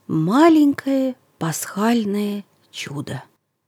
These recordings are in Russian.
Маленькое пасхальное чудо.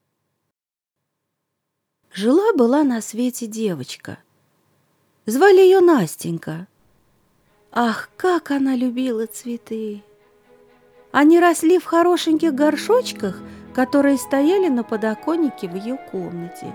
Жила-была на свете девочка. Звали ее Настенька. Ах, как она любила цветы! Они росли в хорошеньких горшочках, которые стояли на подоконнике в ее комнате.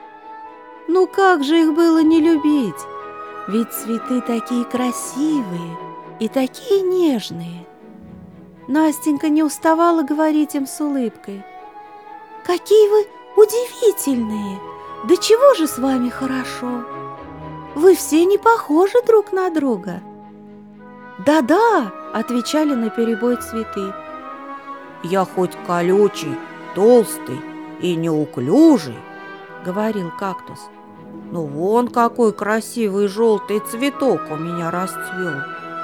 Ну как же их было не любить? Ведь цветы такие красивые и такие нежные. Настенька не уставала говорить им с улыбкой: «Какие вы удивительные! Да чего же с вами хорошо! Вы все не похожи друг на друга!» «Да-да!» — отвечали наперебой цветы. «Я хоть колючий, толстый и неуклюжий, — говорил кактус, — но вон какой красивый желтый цветок у меня расцвел!»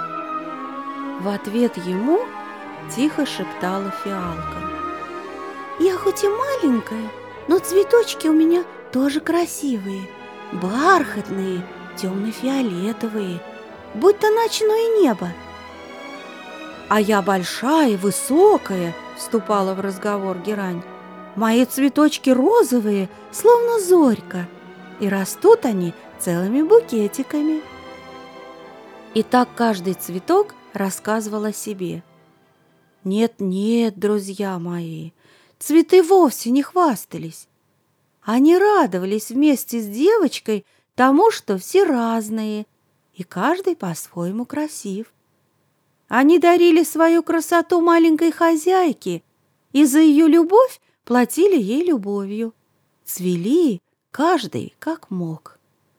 В ответ ему тихо шептала фиалка: «Я хоть и маленькая, но цветочки у меня тоже красивые, бархатные, темно-фиолетовые, будто ночное небо». «А я большая, высокая, — вступала в разговор герань, — мои цветочки розовые, словно зорька, и растут они целыми букетиками». И так каждый цветок рассказывал о себе. Нет-нет, друзья мои, цветы вовсе не хвастались. Они радовались вместе с девочкой тому, что все разные, и каждый по-своему красив. Они дарили свою красоту маленькой хозяйке, и за ее любовь платили ей любовью. Цвели каждый как мог.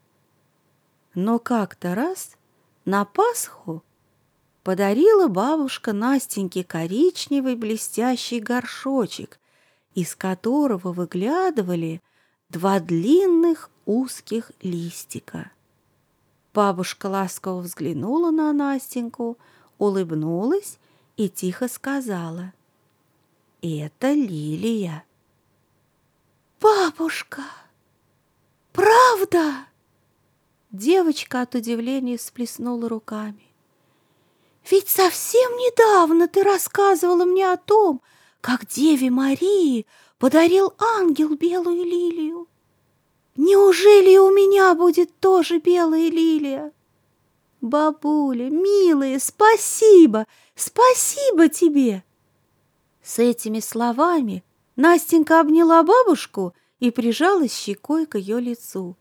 Но как-то раз на Пасху подарила бабушка Настеньке коричневый блестящий горшочек, из которого выглядывали два длинных узких листика. Бабушка ласково взглянула на Настеньку, улыбнулась и тихо сказала: «Это лилия». «Бабушка, правда?» Девочка от удивления всплеснула руками. «Ведь совсем недавно ты рассказывала мне о том, как Деве Марии подарил ангел белую лилию. Неужели у меня будет тоже белая лилия? Бабуля, милая, спасибо, спасибо тебе!» С этими словами Настенька обняла бабушку и прижалась щекой к ее лицу.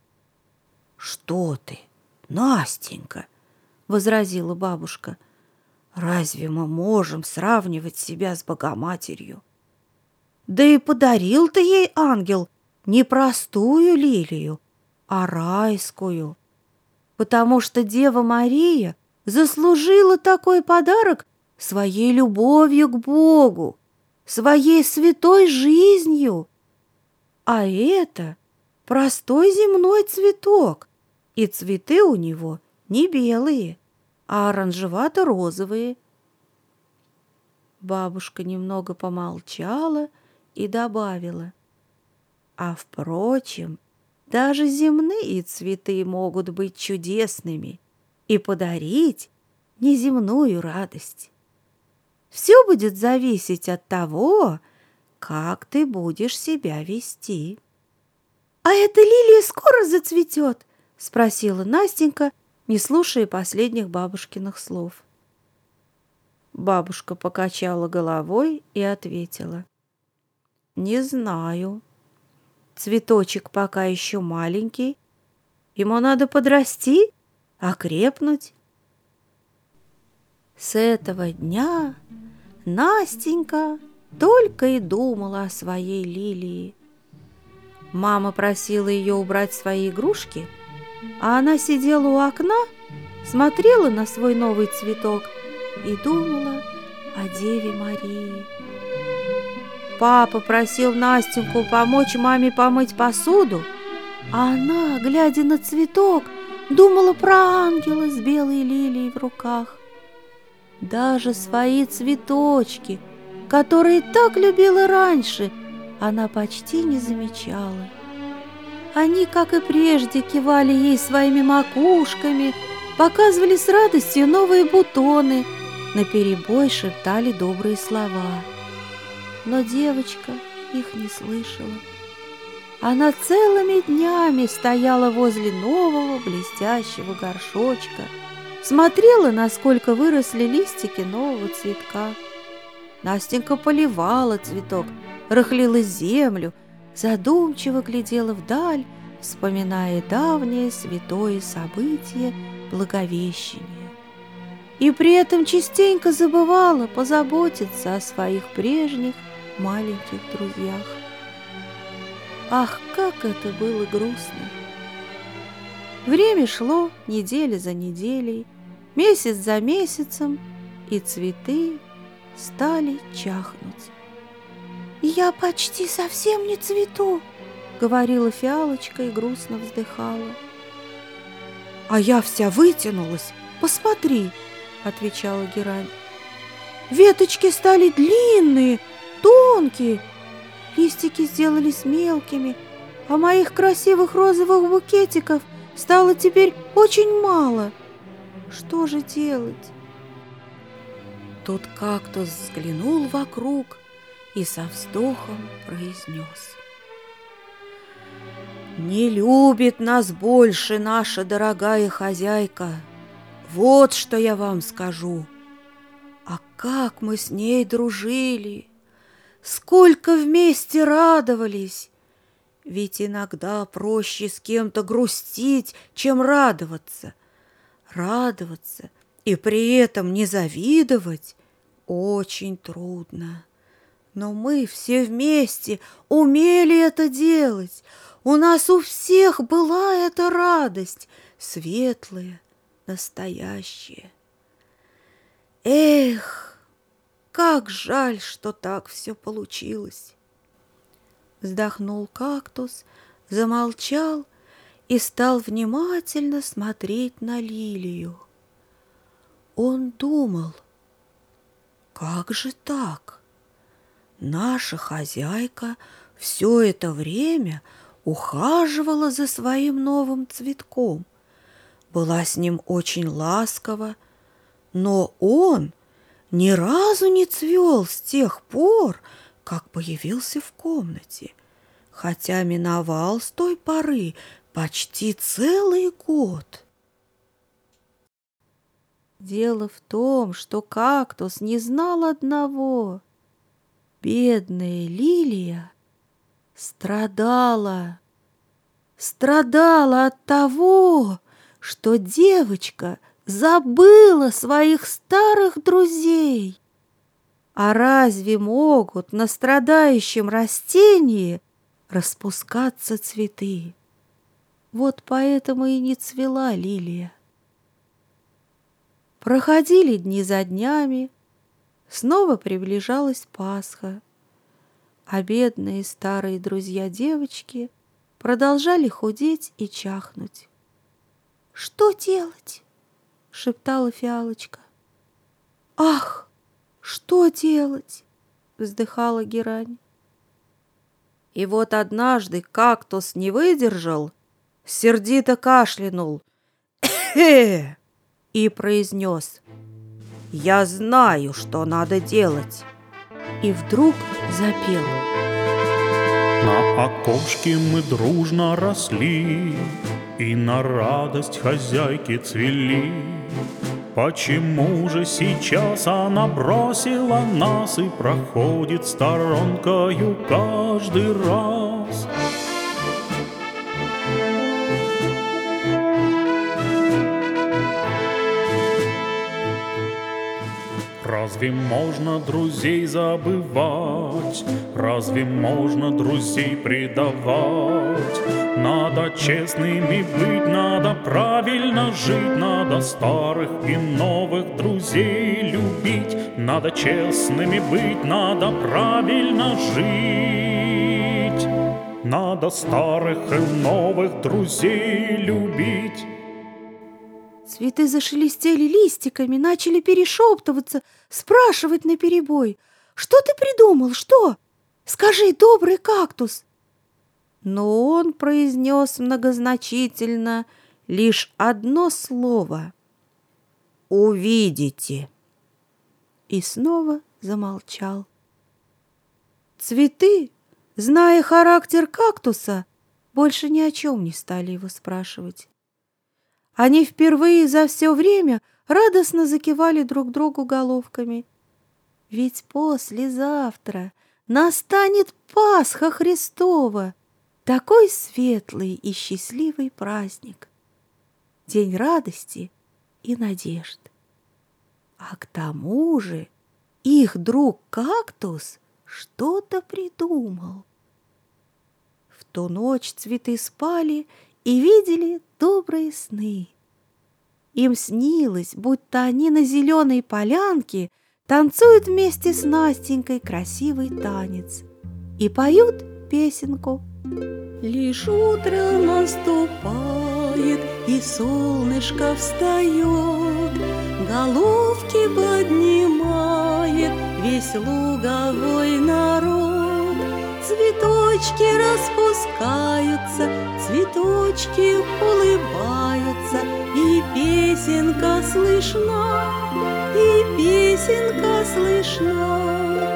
«Что ты, Настенька!» — возразила бабушка. «Разве мы можем сравнивать себя с Богоматерью? Да и подарил ты ей, ангел, не простую лилию, а райскую, потому что Дева Мария заслужила такой подарок своей любовью к Богу, своей святой жизнью. А это простой земной цветок, и цветы у него не белые, а оранжевато-розовые». Бабушка немного помолчала и добавила: «А впрочем, даже земные цветы могут быть чудесными и подарить неземную радость. Все будет зависеть от того, как ты будешь себя вести». «А эта лилия скоро зацветет?» — спросила Настенька, не слушая последних бабушкиных слов. Бабушка покачала головой и ответила: «Не знаю. Цветочек пока еще маленький, ему надо подрасти, окрепнуть». С этого дня Настенька только и думала о своей лилии. Мама просила ее убрать свои игрушки, а она сидела у окна, смотрела на свой новый цветок и думала о Деве Марии. Папа просил Настеньку помочь маме помыть посуду, а она, глядя на цветок, думала про ангела с белой лилией в руках. Даже свои цветочки, которые так любила раньше, она почти не замечала. Они, как и прежде, кивали ей своими макушками, показывали с радостью новые бутоны наперебой шептали добрые слова. Но девочка их не слышала. Она целыми днями стояла возле нового блестящего горшочка, смотрела, насколько выросли листики нового цветка. Настенька поливала цветок, рыхлила землю, задумчиво глядела вдаль, вспоминая давнее святое событие Благовещения. И при этом частенько забывала позаботиться о своих прежних маленьких друзьях. Ах, как это было грустно! Время шло неделя за неделей, месяц за месяцем, и цветы стали чахнуть. «Я почти совсем не цвету», — говорила фиалочка и грустно вздыхала. «А я вся вытянулась, посмотри», — отвечала герань. «Веточки стали длинные, тонкие, листики сделались мелкими, а моих красивых розовых букетиков стало теперь очень мало. Что же делать?» Тут кактус взглянул вокруг и со вздохом произнес: «Не любит нас больше наша дорогая хозяйка. Вот что я вам скажу. А как мы с ней дружили! Сколько вместе радовались! Ведь иногда проще с кем-то грустить, чем радоваться. Радоваться и при этом не завидовать очень трудно. Но мы все вместе умели это делать. У нас у всех была эта радость, светлая, настоящая. Эх, как жаль, что так все получилось!» Вздохнул кактус, замолчал и стал внимательно смотреть на лилию. Он думал: как же так? Наша хозяйка все это время ухаживала за своим новым цветком, была с ним очень ласкова, но он ни разу не цвел с тех пор, как появился в комнате, хотя миновал с той поры почти целый год. Дело в том, что кактус не знал одного: бедная лилия страдала от того, что девочка забыла своих старых друзей. А разве могут на страдающем растении распускаться цветы? Вот поэтому и не цвела лилия. Проходили дни за днями, снова приближалась Пасха, а бедные старые друзья девочки продолжали худеть и чахнуть. «Что делать?» — шептала фиалочка. «Ах, что делать?» — вздыхала герань. И вот однажды кактус не выдержал, сердито кашлянул и произнес: «Я знаю, что надо делать». И вдруг запел: На окошке мы дружно росли и на радость хозяйки цвели. Почему же сейчас она бросила нас и проходит сторонкою каждый раз? Разве можно друзей забывать? Разве можно друзей предавать? Надо честными быть, надо правильно жить, надо старых и новых друзей любить. Надо честными быть, надо правильно жить, надо старых и новых друзей любить. Цветы зашелестели листиками, начали перешептываться, спрашивать наперебой: «Что ты придумал? Что? Скажи, добрый кактус!» Но он произнес многозначительно лишь одно слово: «Увидите». и снова замолчал. Цветы, зная характер кактуса, больше ни о чем не стали его спрашивать. Они впервые за все время радостно закивали друг другу головками. Ведь послезавтра настанет Пасха Христова, такой светлый и счастливый праздник, день радости и надежд. А к тому же их друг кактус что-то придумал. В ту ночь цветы спали и видели добрые сны. Им снилось, будто они на зеленой полянке танцуют вместе с Настенькой красивый танец и поют песенку. Лишь утро наступает, и солнышко встает, головки поднимает весь луговой народ. Цветочки распускаются, цветочки улыбаются, и песенка слышна, и песенка слышна.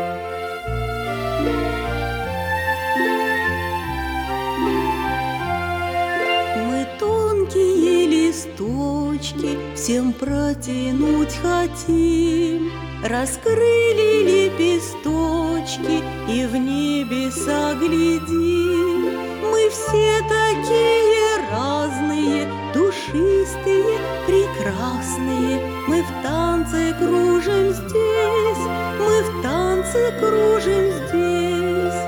Мы тонкие листочки всем протянуть хотим, раскрыли лепесточки и в небеса глядим. Мы все такие разные, душистые, прекрасные. Мы в танце кружим здесь, мы в танце кружим здесь.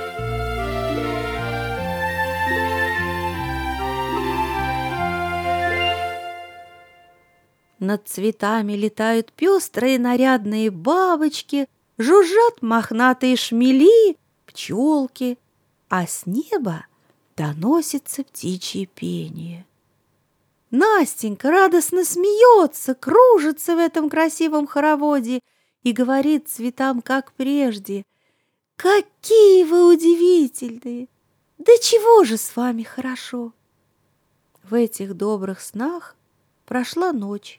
Над цветами летают пестрые нарядные бабочки, жужжат мохнатые шмели, пчелки, а с неба доносится птичье пение. Настенька радостно смеется, кружится в этом красивом хороводе и говорит цветам, как прежде: «Какие вы удивительные! Да чего же с вами хорошо!» В этих добрых снах прошла ночь.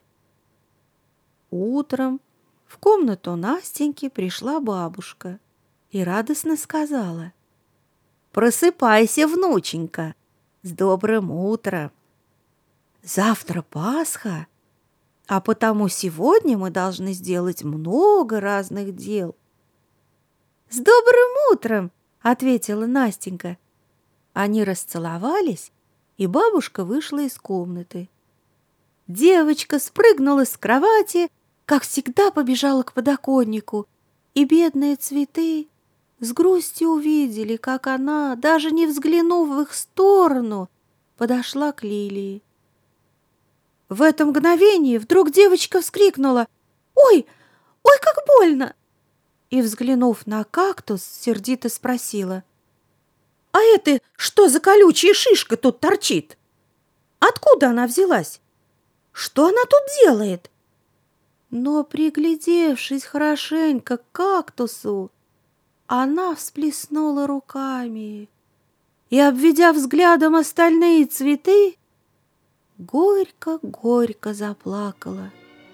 Утром в комнату Настеньки пришла бабушка и радостно сказала: «Просыпайся, внученька, с добрым утром! Завтра Пасха, а потому сегодня мы должны сделать много разных дел». «С добрым утром!» — ответила Настенька. Они расцеловались, и бабушка вышла из комнаты. Девочка спрыгнула с кровати, как всегда побежала к подоконнику, и бедные цветы с грустью увидели, как она, даже не взглянув в их сторону, подошла к лилии. В это мгновение вдруг девочка вскрикнула: «Ой, ой, как больно!» И, взглянув на кактус, сердито спросила: «А это что за колючая шишка тут торчит? Откуда она взялась? Что она тут делает?» Но, приглядевшись хорошенько к кактусу, она всплеснула руками и, обведя взглядом остальные цветы, горько-горько заплакала.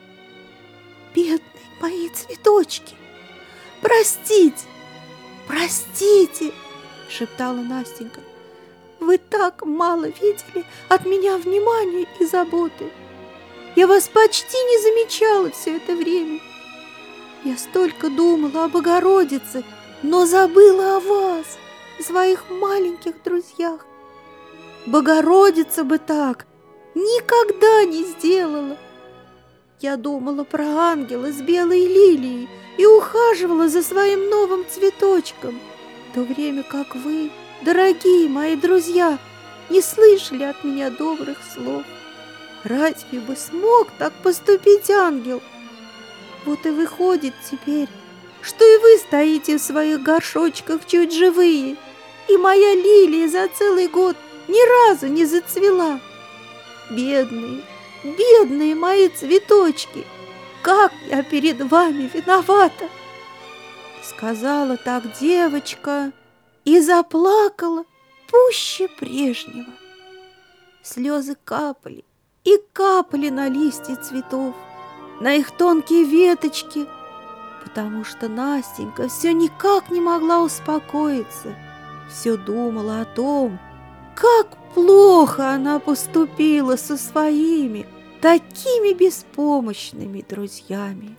«Бедные мои цветочки! Простите, простите!» — шептала Настенька. «Вы так мало видели от меня внимания и заботы. Я вас почти не замечала все это время. Я столько думала о Богородице, но забыла о вас, своих маленьких друзьях. Богородица бы так никогда не сделала. Я думала про ангела с белой лилией и ухаживала за своим новым цветочком, в то время как вы, дорогие мои друзья, не слышали от меня добрых слов. Разве бы смог так поступить ангел? Вот и выходит теперь, что и вы стоите в своих горшочках чуть живые, и моя лилия за целый год ни разу не зацвела. Бедные, бедные мои цветочки, как я перед вами виновата!» Сказала так девочка и заплакала пуще прежнего. Слезы капали и капали на листья цветов, на их тонкие веточки, потому что Настенька все никак не могла успокоиться, все думала о том, как плохо она поступила со своими такими беспомощными друзьями.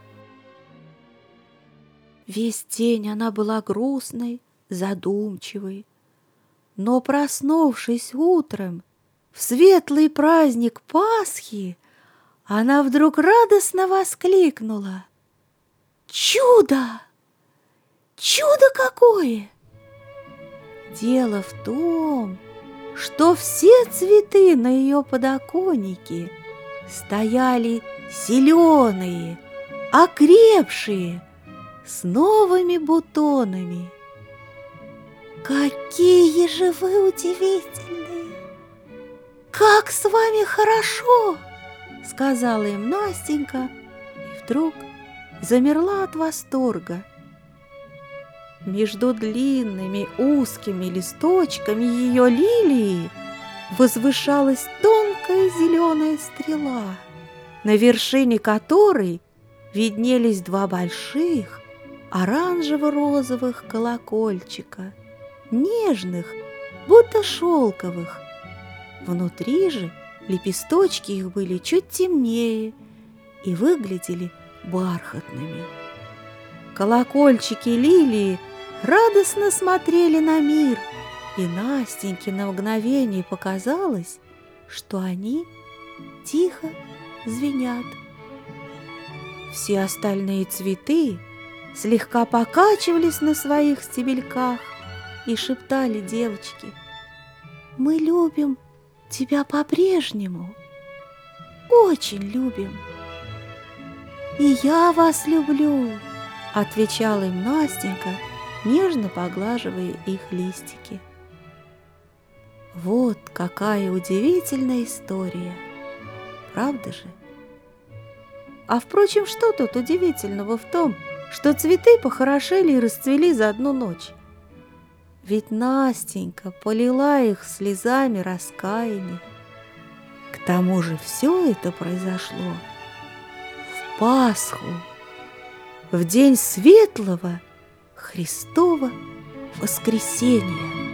Весь день она была грустной, задумчивой, но, проснувшись утром в светлый праздник Пасхи, она вдруг радостно воскликнула: «Чудо! Чудо какое!» Дело в том, что все цветы на ее подоконнике стояли зеленые, окрепшие, с новыми бутонами. «Какие же вы удивительные! Как с вами хорошо!» — сказала им Настенька, и вдруг замерла от восторга. Между длинными узкими листочками ее лилии возвышалась тонкая зеленая стрела, на вершине которой виднелись два больших оранжево-розовых колокольчика, нежных, будто шелковых. Внутри же лепесточки их были чуть темнее и выглядели бархатными. Колокольчики лилии радостно смотрели на мир, и Настеньке на мгновение показалось, что они тихо звенят. Все остальные цветы слегка покачивались на своих стебельках и шептали девочке: «Мы любим тебя по-прежнему, очень любим». «И я вас люблю», — отвечала им Настенька, нежно поглаживая их листики. Вот какая удивительная история, правда же? А впрочем, что тут удивительного в том, что цветы похорошели и расцвели за одну ночь? Ведь Настенька полила их слезами раскаяния. К тому же все это произошло в Пасху, в день светлого Христова воскресения.